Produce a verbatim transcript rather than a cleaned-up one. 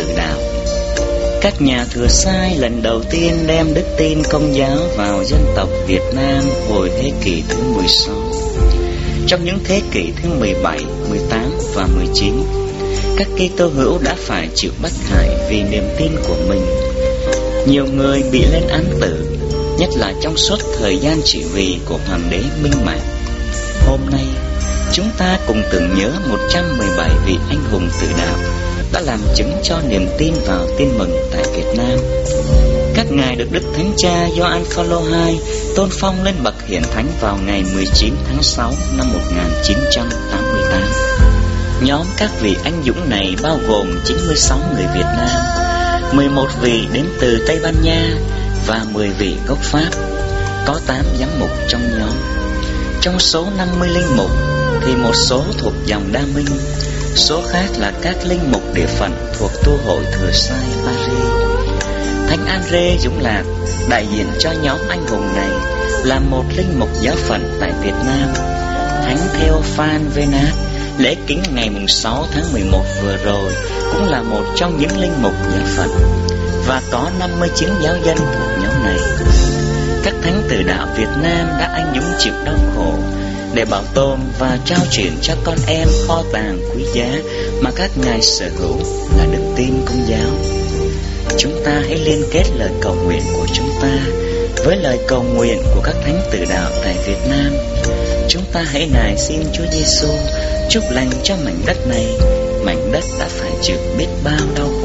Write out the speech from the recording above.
Tử Đạo. Các nhà Thừa Sai lần đầu tiên đem đức tin Công giáo vào dân tộc Việt Nam hồi thế kỷ thứ mười sáu. Trong những thế kỷ thứ mười bảy, mười tám và mười chín, các Kitô hữu đã phải chịu bắt hại vì niềm tin của mình. Nhiều người bị lên án tử, nhất là trong suốt thời gian trị vì của Hoàng đế Minh Mạng. Hôm nay, chúng ta cùng tưởng nhớ một trăm mười bảy vị anh hùng tử đạo đã làm chứng cho niềm tin vào tin mừng tại Việt Nam. Các ngài được Đức Thánh Cha Gioan Phaolô đệ nhị tôn phong lên bậc hiển thánh vào ngày mười chín tháng sáu năm một nghìn chín trăm tám mươi tám. Nhóm các vị anh dũng này bao gồm chín mươi sáu người Việt Nam, mười một vị đến từ Tây Ban Nha và mười vị gốc Pháp. Có tám giám mục trong nhóm. Trong số năm mươi linh mục thì một số thuộc dòng Đa Minh, số khác là các linh mục địa phận thuộc tu hội Thừa Sai Paris. Thánh André Dũng Lạc, đại diện cho nhóm anh hùng này, là một linh mục giáo phận tại Việt Nam. Thánh Theophan Venat, lễ kính ngày sáu tháng mười một vừa rồi, cũng là một trong những linh mục giáo phận. Và có năm mươi chín giáo dân thuộc nhóm này. Các thánh tử đạo Việt Nam đã anh dũng chịu đau khổ để bảo tồn và trao chuyển cho con em kho tàng quý giá mà các ngài sở hữu là đức tin Công giáo. Chúng ta hãy liên kết lời cầu nguyện của chúng ta với lời cầu nguyện của các thánh tử đạo tại Việt Nam. Chúng ta hãy nài xin Chúa Giêsu chúc lành cho mảnh đất này, mảnh đất đã phải chịu biết bao đau